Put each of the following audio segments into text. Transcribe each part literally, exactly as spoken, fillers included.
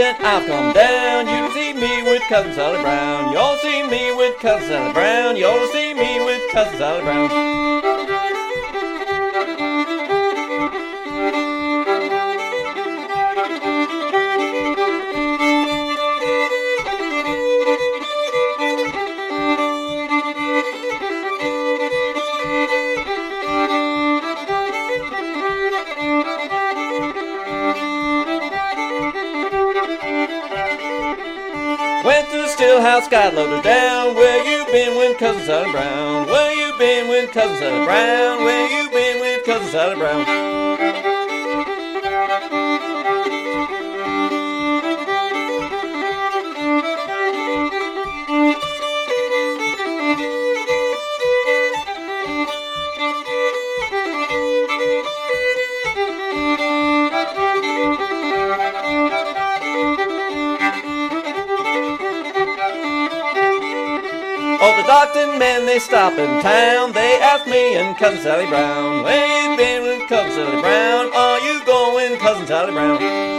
that I've come down, you'll see me with Cousin Sally Brown. You'll see me with Cousin Sally Brown. You'll see me with Cousin Sally Brown. Went to the still house, got loaded down. Where you been with Cousin Sally Brown? Where you been with Cousin Sally Brown? Where you been with Cousin Sally Brown? All the doctor men, they stop in town. They ask me and Cousin Sally Brown, where you been with Cousin Sally Brown? Are you going, Cousin Sally Brown?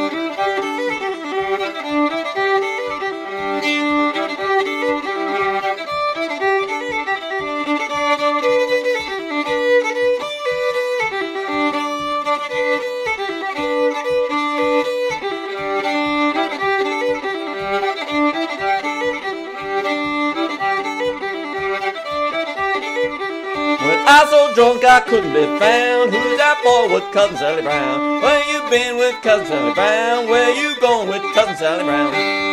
I so drunk I couldn't be found. Who's that boy with Cousin Sally Brown? Where you been with Cousin Sally Brown? Where you going with Cousin Sally Brown?